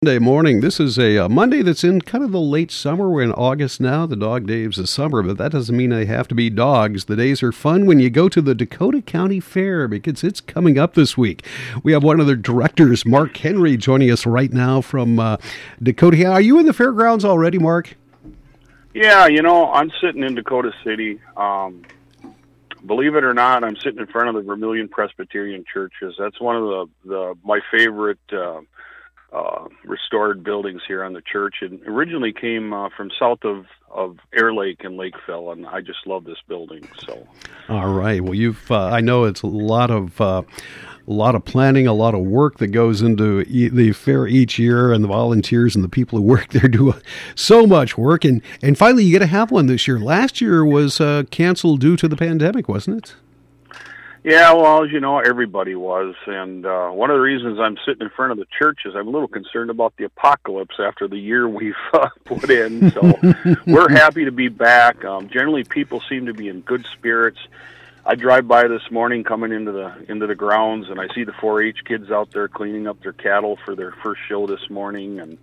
Monday morning. This is a Monday that's in kind of the late summer. We're in August now. The dog days is summer, but that doesn't mean they have to be dogs. The days are fun when you go to the Dakota County Fair because it's coming up this week. We have one of the directors, Mark Henry, joining us right now from Dakota. Are you in the fairgrounds already, Mark? Yeah, I'm sitting in Dakota City. Believe it or not, I'm sitting in front of the Vermilion Presbyterian churches. That's one of my favorite restored buildings here on the church, and originally came from south of Air Lake and Lakeville, and I just love this building. So, all right. Well, I know it's a lot of planning, a lot of work that goes into the fair each year, and the volunteers and the people who work there do so much work, and finally you get to have one this year. Last year was canceled due to the pandemic, wasn't it? Yeah, well, as you know, everybody was, and one of the reasons I'm sitting in front of the church is I'm a little concerned about the apocalypse after the year we've put in, so we're happy to be back. Generally, people seem to be in good spirits. I drive by this morning coming into the grounds, and I see the 4-H kids out there cleaning up their cattle for their first show this morning, and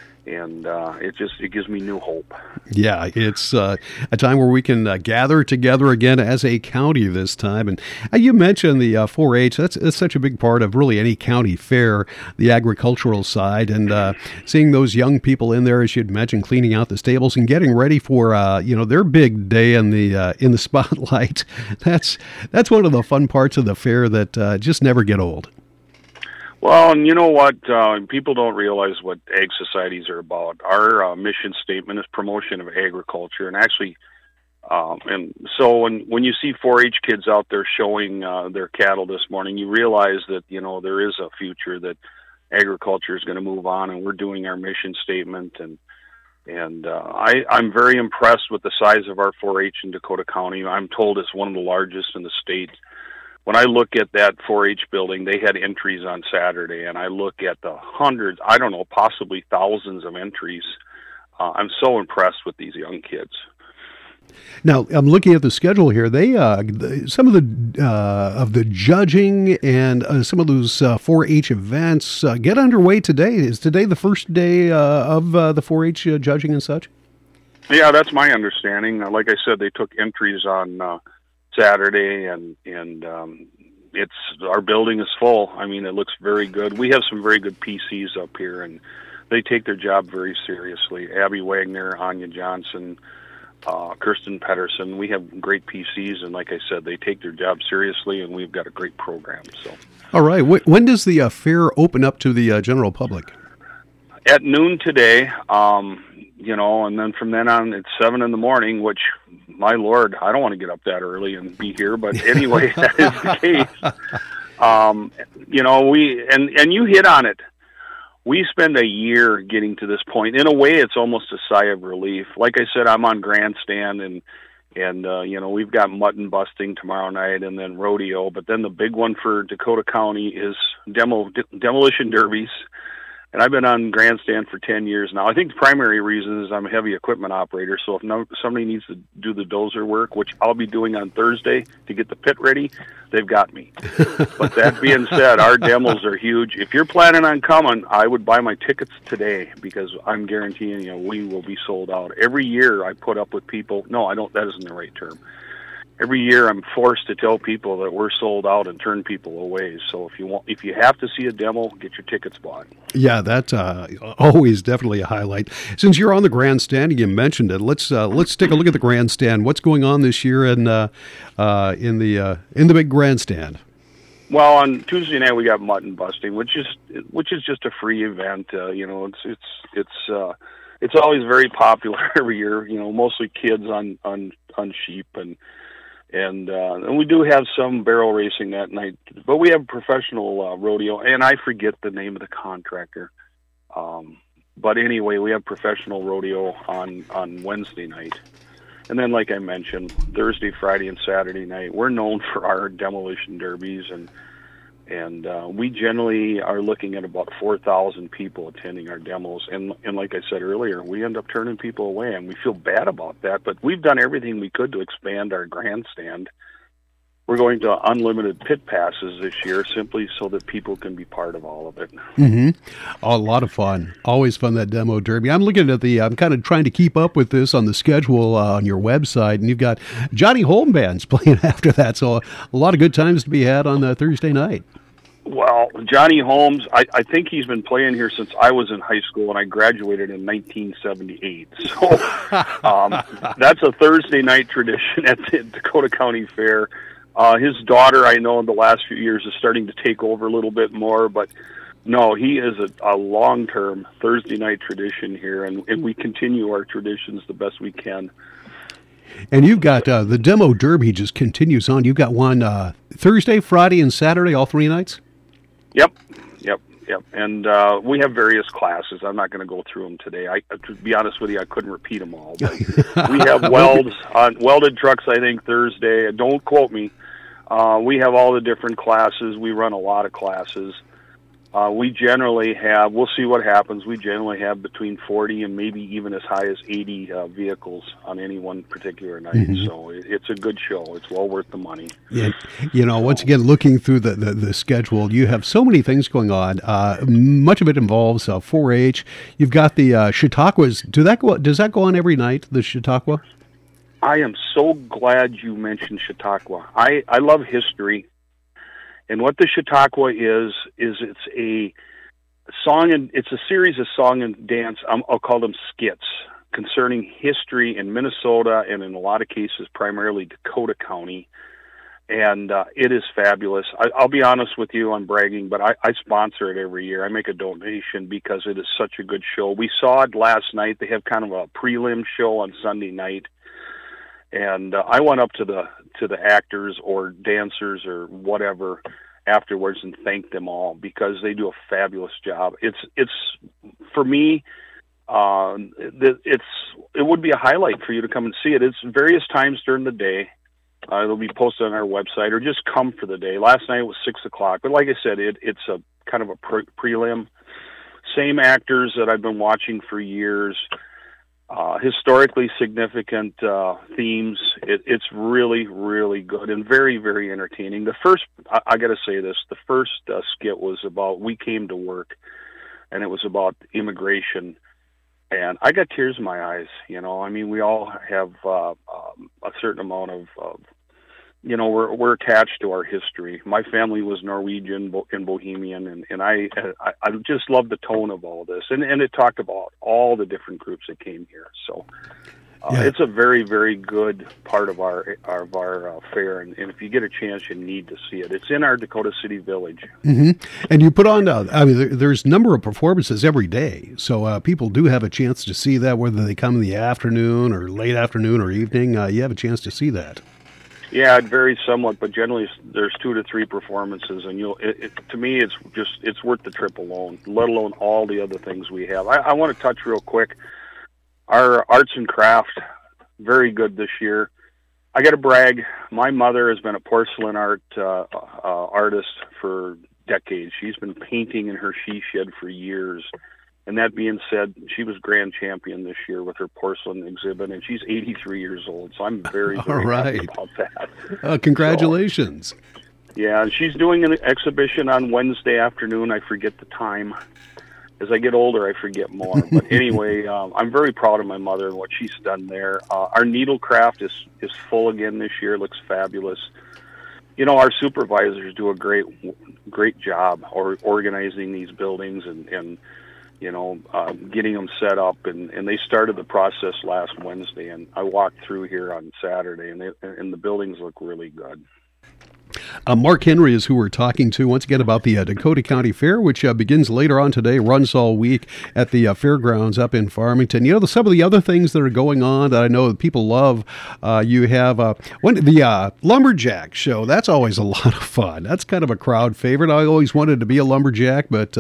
it gives me new hope. Yeah, it's a time where we can gather together again as a county this time. And you mentioned the 4-H. That's such a big part of really any county fair, the agricultural side, and seeing those young people in there, as you'd mentioned, cleaning out the stables and getting ready for their big day in the spotlight. That's one of the fun parts of the fair that just never get old. Well, and you know what? People don't realize what ag societies are about. Our mission statement is promotion of agriculture, and actually, and so when you see 4-H kids out there showing their cattle this morning, you realize that there is a future, that agriculture is going to move on, and we're doing our mission statement. And I'm very impressed with the size of our 4-H in Dakota County. I'm told it's one of the largest in the state. When I look at that 4-H building, they had entries on Saturday, and I look at the hundreds, I don't know, possibly thousands of entries. I'm so impressed with these young kids. Now, I'm looking at the schedule here. They some of the judging and some of those 4-H events get underway today. Is today the first day of the 4-H judging and such? Yeah, that's my understanding. Like I said, they took entries on Saturday, and it's our building is full. I mean, it looks very good. We have some very good PCs up here, and they take their job very seriously. Abby Wagner, Anya Johnson, Kirsten Pedersen. We have great PCs, and like I said, they take their job seriously, and we've got a great program. So, all right. When does the fair open up to the general public? At noon today. And then from then on, it's 7 in the morning, which, my Lord, I don't want to get up that early and be here. But anyway, that is the case. And you hit on it. We spend a year getting to this point. In a way, it's almost a sigh of relief. Like I said, I'm on grandstand, and we've got mutton busting tomorrow night and then rodeo. But then the big one for Dakota County is demolition derbies. And I've been on grandstand for 10 years now. I think the primary reason is I'm a heavy equipment operator, so if somebody needs to do the dozer work, which I'll be doing on Thursday to get the pit ready, they've got me. But that being said, our demos are huge. If you're planning on coming, I would buy my tickets today, because I'm guaranteeing we will be sold out. Every year I put up with people. No, I don't. That isn't the right term. Every year I'm forced to tell people that we're sold out and turn people away. So if you have to see a demo, get your tickets bought. Yeah, that's always definitely a highlight. Since you're on the grandstand, you mentioned it. Let's take a look at the grandstand. What's going on this year in the big grandstand? Well, on Tuesday night we got mutton busting, which is just a free event. It's always very popular every year. Mostly kids on sheep, and we do have some barrel racing that night, but we have professional rodeo, and I forget the name of the contractor. But anyway, we have professional rodeo on Wednesday night. And then, like I mentioned, Thursday, Friday, and Saturday night, we're known for our demolition derbies, and we generally are looking at about 4,000 people attending our demos. And like I said earlier, we end up turning people away, and we feel bad about that. But we've done everything we could to expand our grandstand we're going to unlimited pit passes this year, simply so that people can be part of all of it. Mm-hmm. Oh, a lot of fun. Always fun, that demo derby. I'm looking at I'm kind of trying to keep up with this on the schedule on your website, and you've got Johnny Holm bands playing after that, so a lot of good times to be had on Thursday night. Well, Johnny Holmes, I think he's been playing here since I was in high school, and I graduated in 1978. So that's a Thursday night tradition at the Dakota County Fair. His daughter, I know in the last few years, is starting to take over a little bit more, but no, he is a long-term Thursday night tradition here, and we continue our traditions the best we can. And you've got the demo derby just continues on. You've got one Thursday, Friday, and Saturday, all 3 nights? Yep. And we have various classes. I'm not going to go through them today. To be honest with you, I couldn't repeat them all. But we have welded trucks, I think, Thursday. Don't quote me. We have all the different classes. We run a lot of classes. We generally have, we'll see what happens, we generally have between 40 and maybe even as high as 80 vehicles on any one particular night. Mm-hmm. So it's a good show. It's well worth the money. Yeah. Once again, looking through the schedule, you have so many things going on. Much of it involves 4-H. You've got the Chautauquas. Does that go on every night, the Chautauqua? I am so glad you mentioned Chautauqua. I love history. And what the Chautauqua is it's a song, and it's a series of song and dance. I'll call them skits concerning history in Minnesota, and in a lot of cases, primarily Dakota County. And it is fabulous. I'll be honest with you, I'm bragging, but I sponsor it every year. I make a donation because it is such a good show. We saw it last night. They have kind of a prelim show on Sunday night. And I went up to the actors or dancers or whatever afterwards and thanked them all because they do a fabulous job. It's for me, it would be a highlight for you to come and see it. It's various times during the day. It'll be posted on our website, or just come for the day. Last night it was 6:00, but like I said, it's a kind of a prelim. Same actors that I've been watching for years. Historically significant themes. It's really, really good and very, very entertaining. The first, I got to say this, the first skit was about, we came to work, and it was about immigration. And I got tears in my eyes, I mean, we all have a certain amount of we're attached to our history. My family was Norwegian and Bohemian, and I just love the tone of all this. And it talked about all the different groups that came here. So it's a very, very good part of our fair. And if you get a chance, you need to see it. It's in our Dakota City Village. Mm-hmm. And you put on, there's a number of performances every day. So people do have a chance to see that, whether they come in the afternoon or late afternoon or evening. You have a chance to see that. Yeah, it varies somewhat, but generally there's 2 to 3 performances, and to me, it's worth the trip alone, let alone all the other things we have. I want to touch real quick. Our arts and craft, very good this year. I got to brag. My mother has been a porcelain art artist for decades. She's been painting in her she shed for years. And that being said, she was grand champion this year with her porcelain exhibit, and she's 83 years old. So I'm very, very happy about that. Congratulations. So, yeah, she's doing an exhibition on Wednesday afternoon. I forget the time. As I get older, I forget more. But anyway, I'm very proud of my mother and what she's done there. Our needlecraft is full again this year. It looks fabulous. Our supervisors do a great job organizing these buildings and getting them set up, and they started the process last Wednesday, and I walked through here on Saturday, and the buildings look really good. Mark Henry is who we're talking to once again about the Dakota County Fair, which begins later on today, runs all week at the fairgrounds up in Farmington. Some of the other things that are going on that I know that people love, you have the Lumberjack show. That's always a lot of fun. That's kind of a crowd favorite. I always wanted to be a lumberjack, but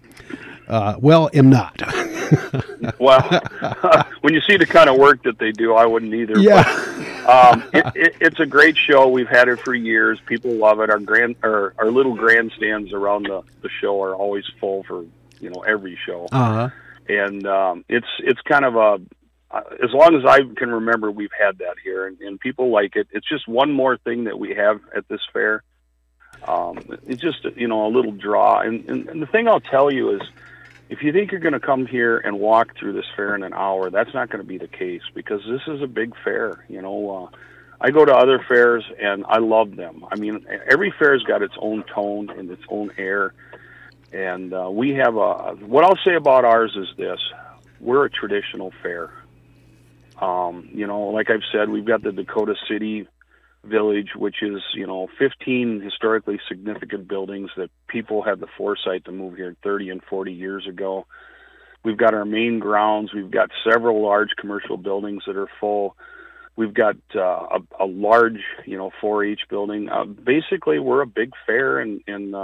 am not. Well, when you see the kind of work that they do, I wouldn't either. Yeah. But, it's a great show. We've had it for years. People love it. Our little grandstands around the show are always full for every show. Uh-huh. And it's kind of as long as I can remember, we've had that here, and people like it. It's just one more thing that we have at this fair. It's just, a little draw. And the thing I'll tell you is, if you think you're going to come here and walk through this fair in an hour, that's not going to be the case, because this is a big fair. I go to other fairs, and I love them. I mean, every fair's got its own tone and its own air. And we have what I'll say about ours is this: we're a traditional fair. Like I've said, we've got the Dakota City Village, which is, 15 historically significant buildings that people had the foresight to move here 30 and 40 years ago. We've got our main grounds. We've got several large commercial buildings that are full. We've got a large, 4-H building. Basically, we're a big fair, and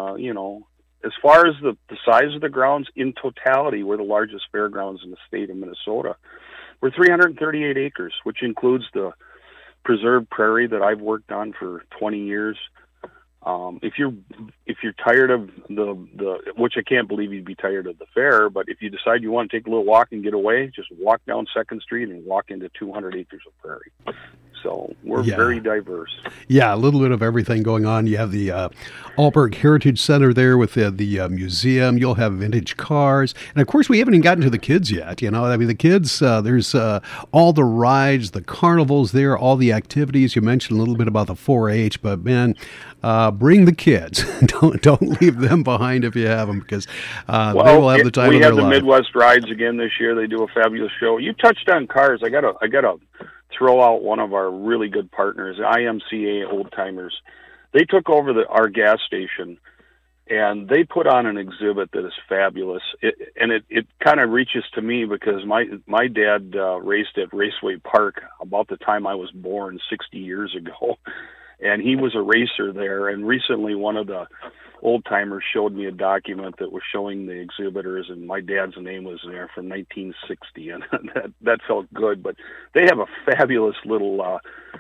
as far as the size of the grounds, in totality, we're the largest fairgrounds in the state of Minnesota. We're 338 acres, which includes the preserved prairie that I've worked on for 20 years. If you're tired of the which I can't believe you'd be tired of the fair, but if you decide you want to take a little walk and get away, just walk down 2nd Street and walk into 200 acres of prairie. So we're very diverse. Yeah, a little bit of everything going on. You have the Alberg Heritage Center there with the museum. You'll have vintage cars. And, of course, we haven't even gotten to the kids yet. The kids, there's all the rides, the carnivals there, all the activities. You mentioned a little bit about the 4-H, but, man, bring the kids. Don't leave them behind if you have them, because they will have the time of their life. We have the Midwest Rides again this year. They do a fabulous show. You touched on cars. I gotta throw out one of our really good partners, IMCA Old Timers. They took over our gas station, and they put on an exhibit that is fabulous. It kind of reaches to me, because my dad raced at Raceway Park about the time I was born 60 years ago, and he was a racer there. And recently, one of the old timers showed me a document that was showing the exhibitors, and my dad's name was there from 1960, and that felt good. But they have a fabulous little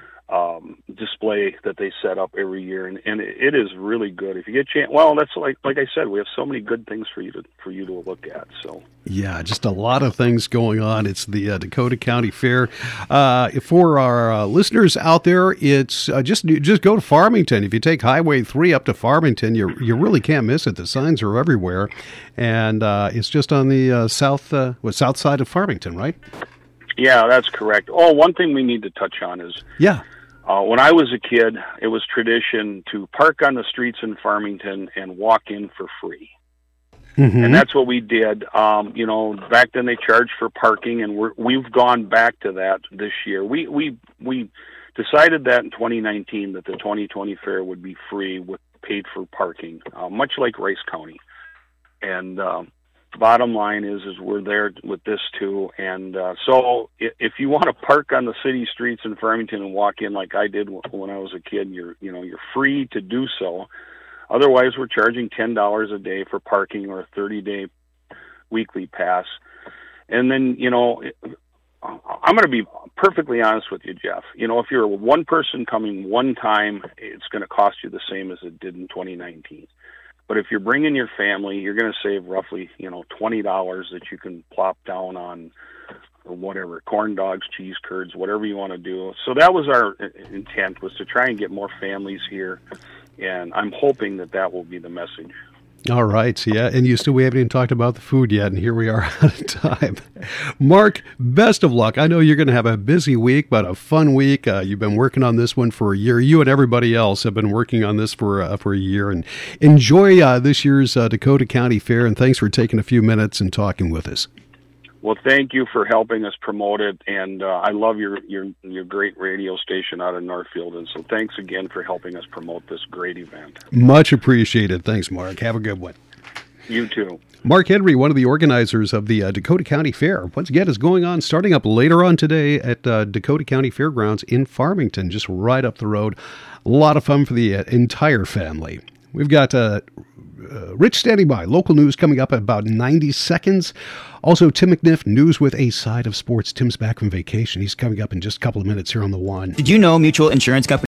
display that they set up every year, and it is really good. If you get a chance, well, that's like I said, we have so many good things for you to look at. So yeah, just a lot of things going on. It's the Dakota County Fair. For our listeners out there, it's just go to Farmington. If you take Highway 3 up to Farmington, you really can't miss it. The signs are everywhere, and it's just on the south side of Farmington, right? Yeah, that's correct. Oh, one thing we need to touch on is when I was a kid, it was tradition to park on the streets in Farmington and walk in for free. Mm-hmm. And that's what we did. Back then they charged for parking, and we've gone back to that this year. We decided that in 2019 that the 2020 fair would be free with paid for parking, much like Rice County. And bottom line is we're there with this too. And so if you want to park on the city streets in Farmington and walk in like I did when I was a kid, you're free to do so. Otherwise, we're charging $10 a day for parking, or a 30-day weekly pass. And then, I'm going to be perfectly honest with you, Jeff. If you're one person coming one time, it's going to cost you the same as it did in 2019. But if you're bringing your family, you're going to save roughly, $20 that you can plop down on whatever, corn dogs, cheese curds, whatever you want to do. So that was our intent, was to try and get more families here. And I'm hoping that will be the message. All right. Yeah. And we haven't even talked about the food yet, and here we are out of time. Mark, best of luck. I know you're going to have a busy week, but a fun week. You've been working on this one for a year. You and everybody else have been working on this for a year. And enjoy this year's Dakota County Fair, and thanks for taking a few minutes and talking with us. Well, thank you for helping us promote it, and I love your great radio station out of Northfield, and so thanks again for helping us promote this great event. Much appreciated. Thanks, Mark. Have a good one. You too. Mark Henry, one of the organizers of the Dakota County Fair, once again is going on, starting up later on today at Dakota County Fairgrounds in Farmington, just right up the road. A lot of fun for the entire family. We've got Rich standing by. Local news coming up in about 90 seconds. Also, Tim McNiff, news with a side of sports. Tim's back from vacation. He's coming up in just a couple of minutes here on The One. Did you know Mutual Insurance Company